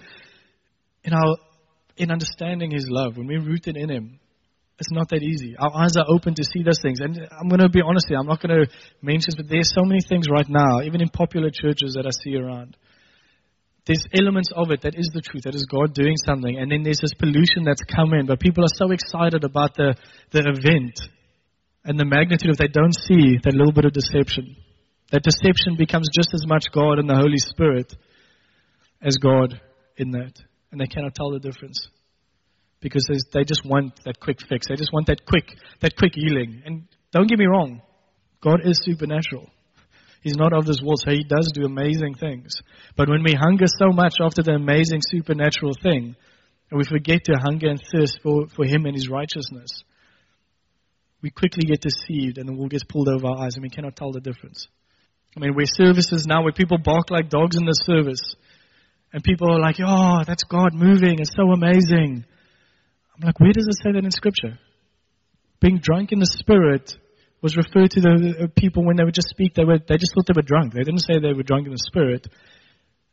in understanding His love, when we're rooted in Him, it's not that easy. Our eyes are open to see those things. And I'm going to be honest here, I'm not going to mention this, but there's so many things right now, even in popular churches that I see around. There's elements of it that is the truth, that is God doing something. And then there's this pollution that's come in, but people are so excited about the event and the magnitude of they don't see that little bit of deception. That deception becomes just as much God and the Holy Spirit as God in that. And they cannot tell the difference. Because they just want that quick fix. They just want that quick healing. And don't get me wrong, God is supernatural. He's not of this world, so He does do amazing things. But when we hunger so much after the amazing supernatural thing, and we forget to hunger and thirst for Him and His righteousness, we quickly get deceived and the wool gets pulled over our eyes and we cannot tell the difference. I mean, we're services now where people bark like dogs in the service. And people are like, oh, that's God moving. It's so amazing. I'm like, where does it say that in Scripture? Being drunk in the Spirit was referred to the people when they would just speak. They just thought they were drunk. They didn't say they were drunk in the Spirit.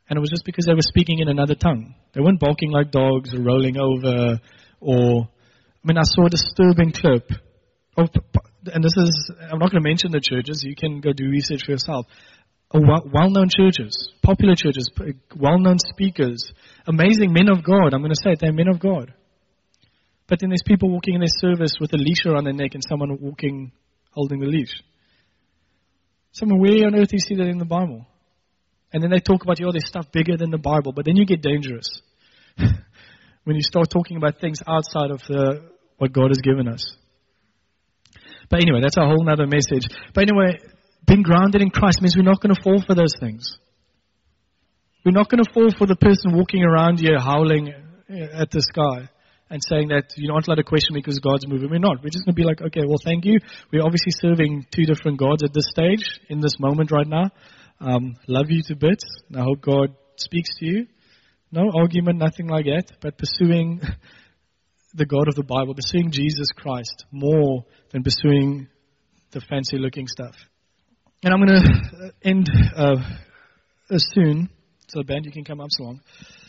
And it was just because they were speaking in another tongue. They weren't barking like dogs or rolling over I saw a disturbing clip of, and this is, I'm not going to mention the churches, you can go do research for yourself. Well-known churches, popular churches, well-known speakers, amazing men of God. I'm going to say it, they're men of God. But then there's people walking in their service with a leash around their neck and someone walking, holding the leash. Someone, where on earth do you see that in the Bible? And then they talk about, there's stuff bigger than the Bible. But then you get dangerous when you start talking about things outside of what God has given us. But anyway, that's a whole other message. But anyway, being grounded in Christ means we're not going to fall for those things. We're not going to fall for the person walking around here howling at the sky and saying that you don't let a question because God's moving. We're not. We're just going to be like, okay, well, thank you. We're obviously serving two different gods at this stage, in this moment right now. Love you to bits. And I hope God speaks to you. No argument, nothing like that. But pursuing the God of the Bible, pursuing Jesus Christ more than pursuing the fancy looking stuff. And I'm going to end soon. So band, you can come up so long.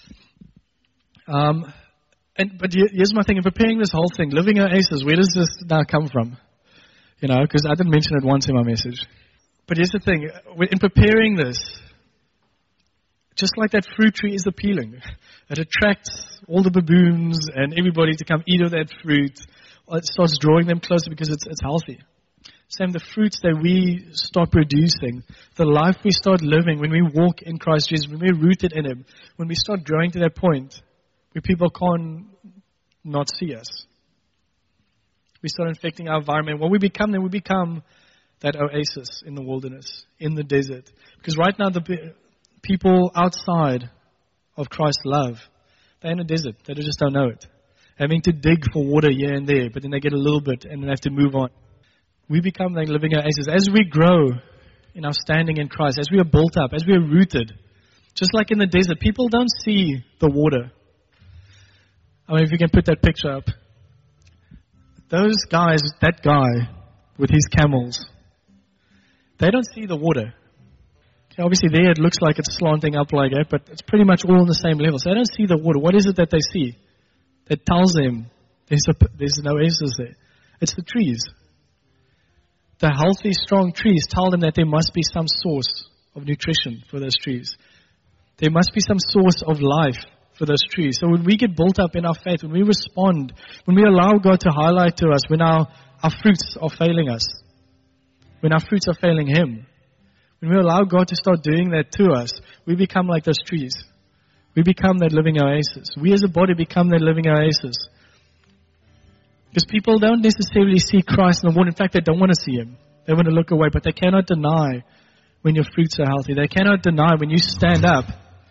But here's my thing. In preparing this whole thing, living our aces, where does this now come from? Because I didn't mention it once in my message. But here's the thing. In preparing this, just like that fruit tree is appealing. It attracts all the baboons and everybody to come eat of that fruit. It starts drawing them closer because it's healthy. Same, the fruits that we start producing, the life we start living when we walk in Christ Jesus, when we're rooted in Him, when we start growing to that point where people can't not see us. We start infecting our environment. What we become, then we become that oasis in the wilderness, in the desert. Because right now, the people outside of Christ's love, they're in a desert. They just don't know it. Having to dig for water here and there, but then they get a little bit and then have to move on. We become like living oases. As we grow in our standing in Christ, as we are built up, as we are rooted, just like in the desert, people don't see the water. I mean, if you can put that picture up. Those guys, that guy with his camels, they don't see the water. Okay, obviously there it looks like it's slanting up like that, but it's pretty much all on the same level. So they don't see the water. What is it that they see that tells them there's no oasis there? It's the trees. The healthy, strong trees tell them that there must be some source of nutrition for those trees. There must be some source of life for those trees. So when we get built up in our faith, when we respond, when we allow God to highlight to us, when our fruits are failing us, when our fruits are failing Him, when we allow God to start doing that to us, we become like those trees. We become that living oasis. We as a body become that living oasis. Because people don't necessarily see Christ in the water. In fact, they don't want to see Him. They want to look away. But they cannot deny when your fruits are healthy. They cannot deny when you stand up.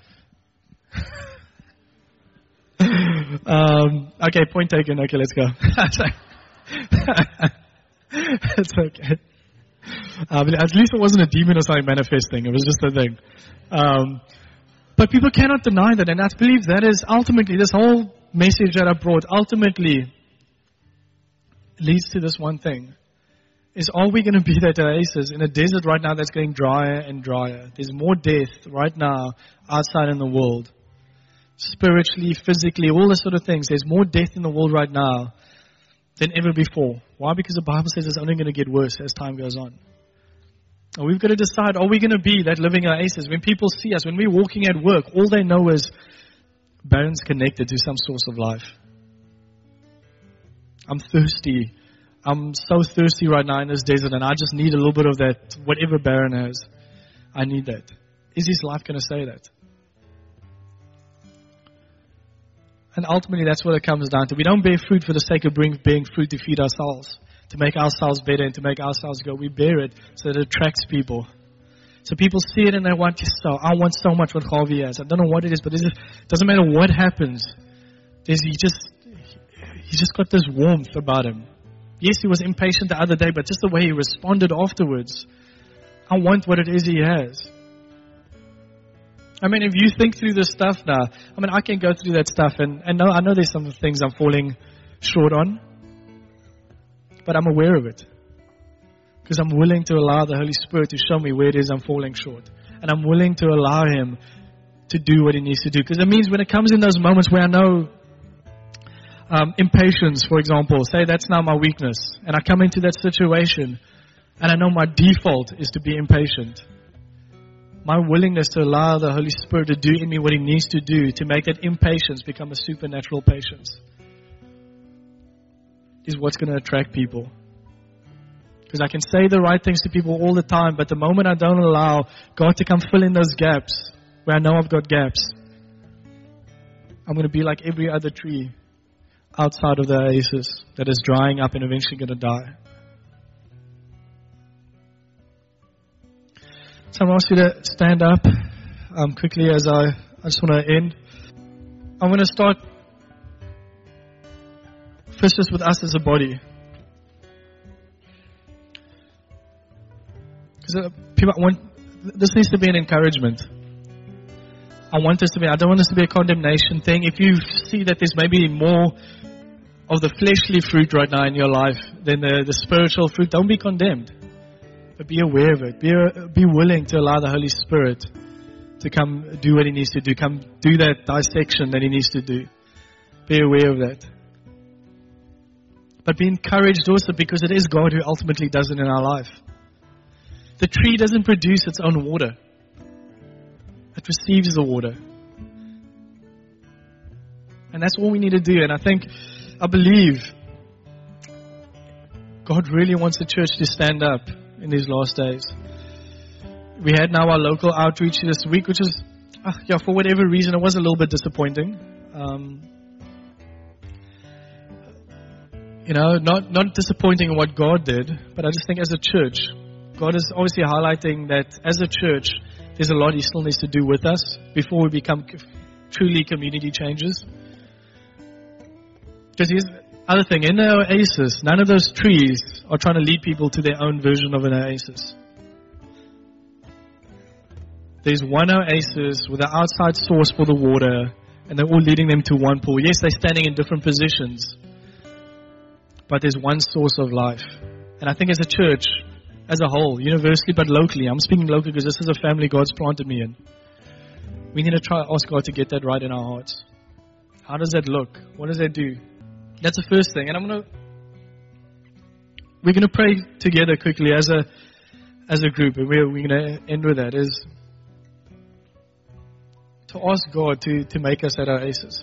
Okay, point taken. Okay, let's go. It's okay. At least it wasn't a demon or something manifesting. It was just a thing. But people cannot deny that. And I believe that is ultimately, this whole message that I brought, ultimately leads to this one thing. Is, are we going to be that oasis in a desert right now that's getting drier and drier? There's more death right now outside in the world. Spiritually, physically, all those sort of things. There's more death in the world right now than ever before. Why? Because the Bible says it's only going to get worse as time goes on. And we've got to decide, are we going to be that living oasis? When people see us, when we're walking at work, all they know is Baron's connected to some source of life. I'm thirsty. I'm so thirsty right now in this desert, and I just need a little bit of that, whatever Baron has. I need that. Is his life going to say that? And ultimately, that's what it comes down to. We don't bear fruit for the sake of bearing fruit to feed ourselves, to make ourselves better and to make ourselves go. We bear it so that it attracts people. So people see it and they want to sow. I want so much what Harvey has. I don't know what it is, but it doesn't matter what happens. He just got this warmth about him. Yes, he was impatient the other day, but just the way he responded afterwards. I want what it is he has. I mean, if you think through this stuff now, I mean, I can go through that stuff and I know there's some things I'm falling short on, but I'm aware of it. Because I'm willing to allow the Holy Spirit to show me where it is I'm falling short. And I'm willing to allow Him to do what He needs to do. Because it means when it comes in those moments where I know impatience, for example, say that's now my weakness, and I come into that situation, and I know my default is to be impatient. My willingness to allow the Holy Spirit to do in me what He needs to do to make that impatience become a supernatural patience is what's going to attract people. Because I can say the right things to people all the time, but the moment I don't allow God to come fill in those gaps, where I know I've got gaps, I'm going to be like every other tree outside of the oasis that is drying up and eventually going to die. So I'm going to ask you to stand up quickly as I just want to end. I'm going to start first just with us as a body. Because this needs to be an encouragement. I don't want this to be a condemnation thing. If you see that there's maybe more of the fleshly fruit right now in your life than the spiritual fruit, don't be condemned. But be aware of it. Be willing to allow the Holy Spirit to come do what He needs to do. Come do that dissection that He needs to do. Be aware of that. But be encouraged also because it is God who ultimately does it in our life. The tree doesn't produce its own water. It receives the water. And that's all we need to do. And I believe God really wants the church to stand up in these last days. We had now our local outreach this week, which is, for whatever reason, it was a little bit disappointing. Not disappointing in what God did, but I just think as a church, God is obviously highlighting that as a church, there's a lot He still needs to do with us before we become truly community changers. Because here's the other thing, in the oasis, none of those trees are trying to lead people to their own version of an oasis. There's one oasis with an outside source for the water, and they're all leading them to one pool. Yes, they're standing in different positions, but there's one source of life. And I think as a church, as a whole, universally but locally, I'm speaking locally because this is a family God's planted me in. We need to try ask God to get that right in our hearts. How does that look? What does that do? That's the first thing. And we're going to pray together quickly as a group, and we're going to end with that, is to ask God to make us that oasis.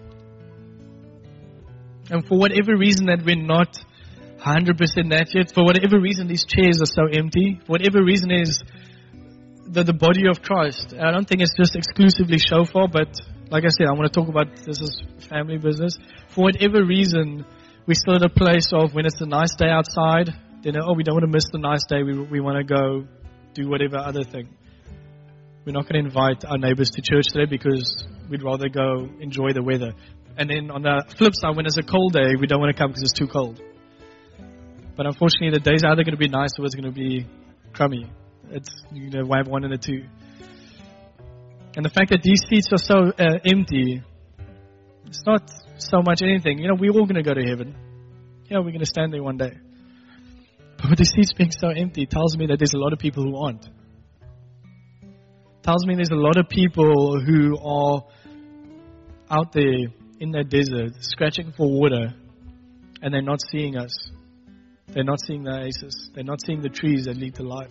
And for whatever reason that we're not 100% that yet, for whatever reason these chairs are so empty, for whatever reason is the body of Christ. And I don't think it's just exclusively shofar, but like I said, I want to talk about this as family business. For whatever reason, we're still at a place of when it's a nice day outside, then we don't want to miss the nice day. We want to go do whatever other thing. We're not going to invite our neighbors to church today because we'd rather go enjoy the weather. And then on the flip side, when it's a cold day, we don't want to come because it's too cold. But unfortunately, the day's either going to be nice or it's going to be crummy. You're going to have one and a two. And the fact that these seats are so empty, it's not so much anything. We're all going to go to heaven. Yeah, we're going to stand there one day. But with the seats being so empty, it tells me that there's a lot of people who aren't. It tells me there's a lot of people who are out there in that desert, scratching for water, and they're not seeing us. They're not seeing the oasis. They're not seeing the trees that lead to life.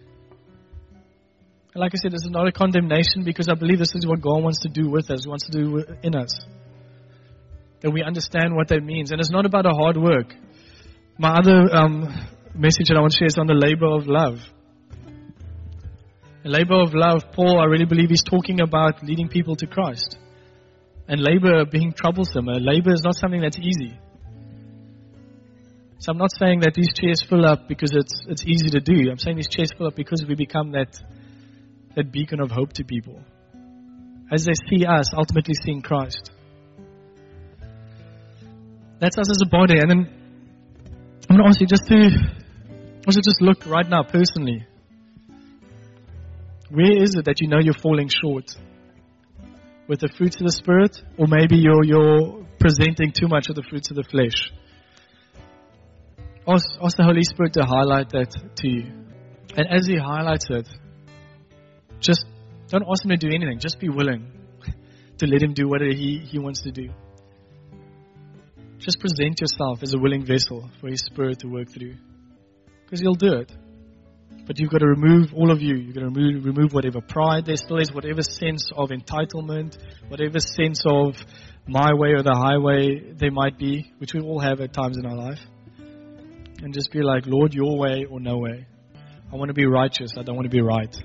And like I said, this is not a condemnation because I believe this is what God wants to do with us, He wants to do in us. That we understand what that means. And it's not about a hard work. My other message that I want to share is on the labor of love. The labor of love, Paul, I really believe he's talking about leading people to Christ. And labor being troublesome. Labor is not something that's easy. So I'm not saying that these chairs fill up because it's easy to do. I'm saying these chairs fill up because we become that beacon of hope to people. As they see us, ultimately seeing Christ. That's us as a body. And then I'm going to ask you just look right now personally. Where is it that you know you're falling short? With the fruits of the Spirit? Or maybe you're presenting too much of the fruits of the flesh? Ask the Holy Spirit to highlight that to you. And as He highlights it, just don't ask Him to do anything. Just be willing. to let Him do whatever He wants to do. Just present yourself as a willing vessel for His Spirit to work through. Because He'll do it. But you've got to remove all of you. You've got to remove whatever pride there still is, whatever sense of entitlement, whatever sense of my way or the highway there might be, which we all have at times in our life. And just be like, Lord, your way or no way. I want to be righteous. I don't want to be right.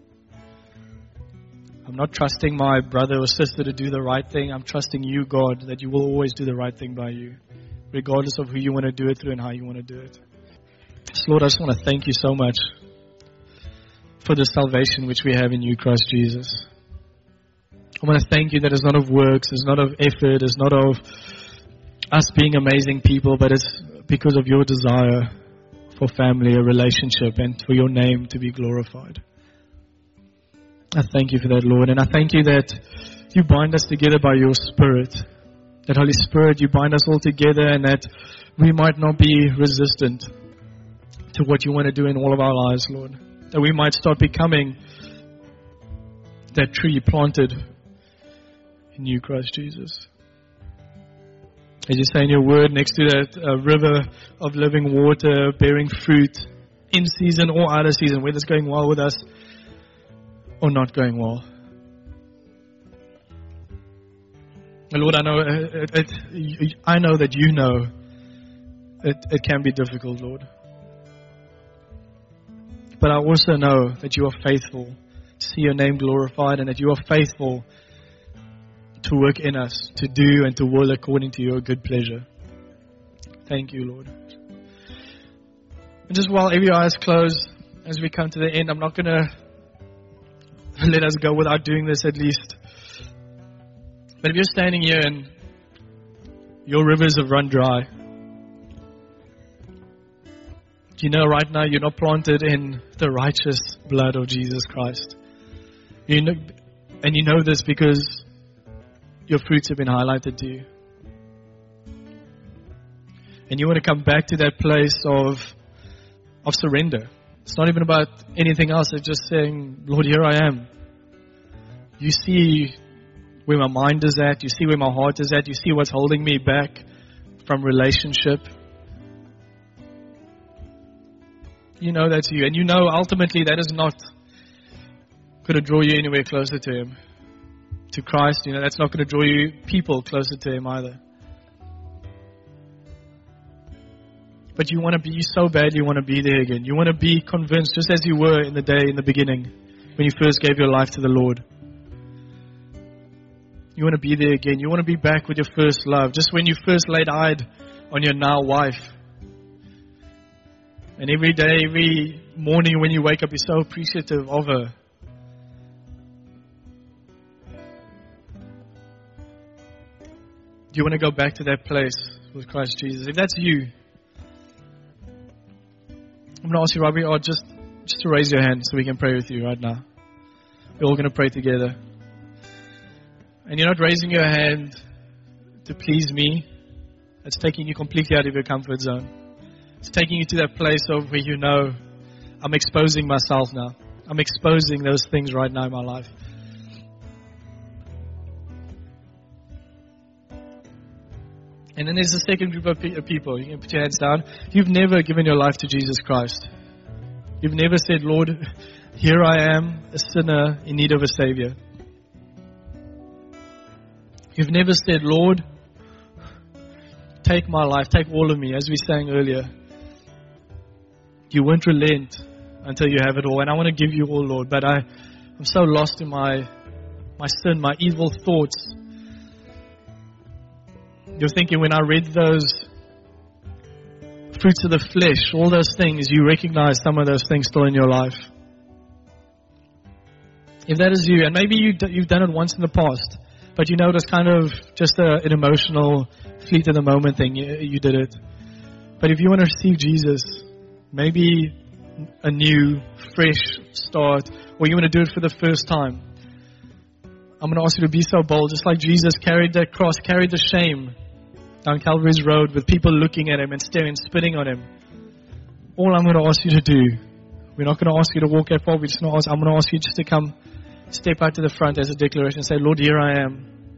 I'm not trusting my brother or sister to do the right thing. I'm trusting you, God, that you will always do the right thing by you, regardless of who you want to do it through and how you want to do it. So Lord, I just want to thank you so much for the salvation which we have in you, Christ Jesus. I want to thank you that it's not of works, it's not of effort, it's not of us being amazing people, but it's because of your desire for family, a relationship, and for your name to be glorified. I thank you for that, Lord. And I thank you that you bind us together by your Spirit. That Holy Spirit, you bind us all together, and that we might not be resistant to what you want to do in all of our lives, Lord. That we might start becoming that tree planted in you, Christ Jesus. As you say in your word, next to that river of living water, bearing fruit in season or out of season, whether it's going well with us or not going well. And Lord, I know that you know it can be difficult, Lord. But I also know that you are faithful to see your name glorified, and that you are faithful to work in us, to do and to will according to your good pleasure. Thank you, Lord. And just while every eye is closed, as we come to the end, I'm not going to let us go without doing this at least. But if you're standing here and your rivers have run dry, you know right now you're not planted in the righteous blood of Jesus Christ. You know, and you know this because your fruits have been highlighted to you. And you want to come back to that place of surrender. It's not even about anything else. It's just saying, Lord, here I am. You see where my mind is at. You see where my heart is at. You see what's holding me back from relationship. You know that's you. And you know ultimately that is not going to draw you anywhere closer to Him. To Christ, you know, that's not going to draw you people closer to Him either. But you want to be so bad, you want to be there again. You want to be convinced, just as you were in the beginning, when you first gave your life to the Lord. You want to be there again. You want to be back with your first love. Just when you first laid eyes on your now wife. And every day, every morning when you wake up, you're so appreciative of her. Do you want to go back to that place with Christ Jesus? If that's you, I'm going to ask you, Robbie, just to raise your hand so we can pray with you right now. We're all going to pray together. And you're not raising your hand to please me. It's taking you completely out of your comfort zone. It's taking you to that place of where you know, I'm exposing myself now. I'm exposing those things right now in my life. And then there's a second group of people. You can put your hands down. You've never given your life to Jesus Christ. You've never said, Lord, here I am, a sinner in need of a Savior. You've never said, Lord, take my life, take all of me, as we sang earlier. You won't relent until you have it all. And I want to give you all, Lord. But I'm so lost in my sin, my evil thoughts. You're thinking, when I read those fruits of the flesh, all those things, you recognize some of those things still in your life. If that is you, and maybe you've done it once in the past, but you know it was kind of just an emotional, fleet of the moment thing, you did it. But if you want to receive Jesus, maybe a new, fresh start, or you want to do it for the first time, I'm going to ask you to be so bold, just like Jesus carried that cross, carried the shame down Calvary's road with people looking at Him and staring, spitting on Him. All I'm going to ask you to do, we're not going to ask you to walk that far, I'm going to ask you just to come, step out to the front as a declaration and say, Lord, here I am.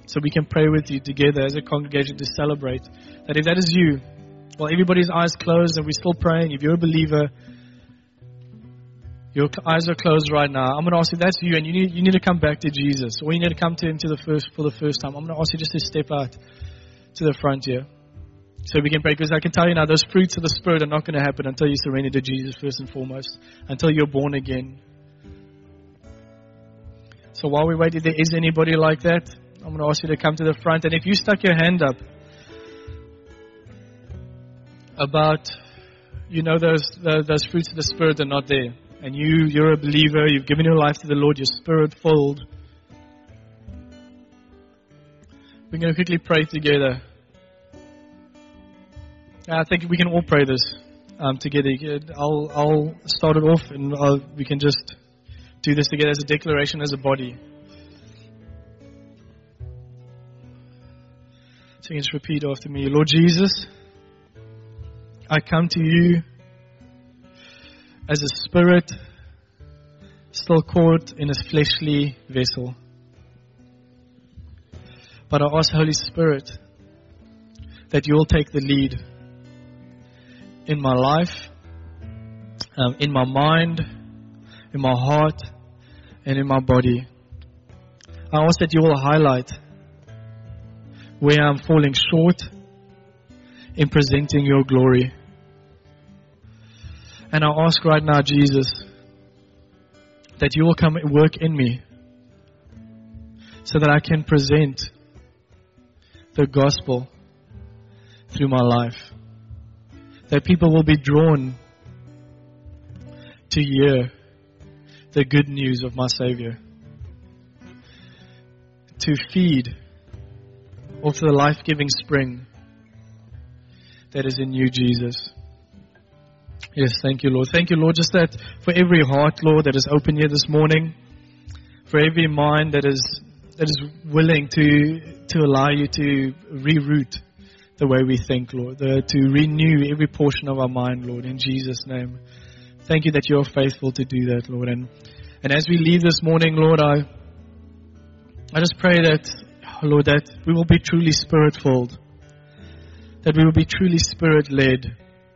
so we can pray with you together as a congregation to celebrate that if that is you, while everybody's eyes closed and we're still praying, if you're a believer, your eyes are closed right now, I'm going to ask you if that's you and you need to come back to Jesus, or you need to come to Him for the first time. I'm going to ask you just to step out to the front here so we can pray, because I can tell you now, those fruits of the Spirit are not going to happen until you surrender to Jesus first and foremost, until you're born again. So while we wait, if there is anybody like that, I'm going to ask you to come to the front. And if you stuck your hand up about, those fruits of the Spirit are not there, and you're a believer, you've given your life to the Lord, you're Spirit-filled, we're going to quickly pray together. I think we can all pray this together. I'll start it off, and we can just do this together as a declaration, as a body. So you can just repeat after me. Lord Jesus, I come to you as a spirit still caught in a fleshly vessel. But I ask, Holy Spirit, that you will take the lead in my life, in my mind, in my heart, and in my body. I ask that you will highlight where I'm falling short in presenting your glory. And I ask right now, Jesus, that you will come and work in me so that I can present the gospel through my life. That people will be drawn to hear the good news of my Savior. To feed off the life-giving spring that is in you, Jesus. Yes, thank you, Lord. Thank you, Lord, just that for every heart, Lord, that is open here this morning, for every mind that is willing to allow you to reroute the way we think, Lord, to renew every portion of our mind, Lord, in Jesus' name. Thank you that you are faithful to do that, Lord. And as we leave this morning, Lord, I just pray that, Lord, that we will be truly Spirit-filled, that we will be truly Spirit-led,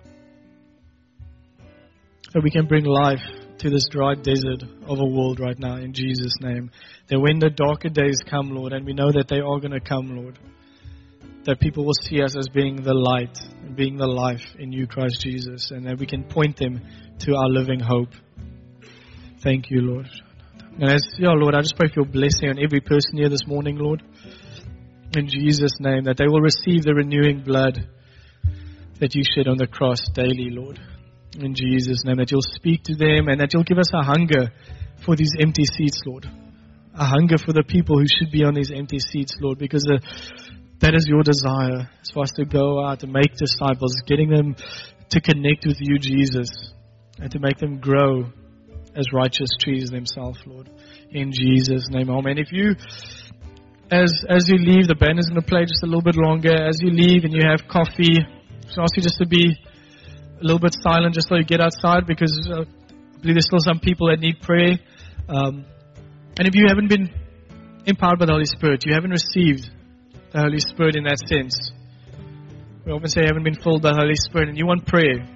that we can bring life to this dry desert of a world right now in Jesus' name. That when the darker days come, Lord, and we know that they are going to come, Lord, that people will see us as being the light and being the life in you, Christ Jesus, and that we can point them to our living hope. Thank you, Lord. And Lord, I just pray for your blessing on every person here this morning, Lord, in Jesus' name, that they will receive the renewing blood that you shed on the cross daily, Lord. In Jesus' name, that you'll speak to them and that you'll give us a hunger for these empty seats, Lord. A hunger for the people who should be on these empty seats, Lord, because that is your desire. It's for us to go out and make disciples, getting them to connect with you, Jesus, and to make them grow as righteous trees themselves, Lord. In Jesus' name, amen. If you, as you leave, the band is going to play just a little bit longer. As you leave and you have coffee, I ask you just to be a little bit silent just so you get outside, because I believe there's still some people that need prayer. And if you haven't been empowered by the Holy Spirit, you haven't received the Holy Spirit in that sense. We often say you haven't been filled by the Holy Spirit and you want prayer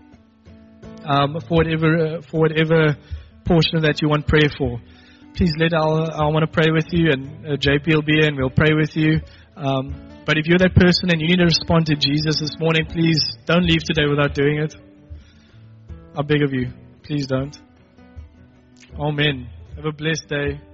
for whatever portion of that you want prayer for. Please I want to pray with you, and JP will be here and we'll pray with you. But if you're that person and you need to respond to Jesus this morning, please don't leave today without doing it. I beg of you, please don't. Amen. Have a blessed day.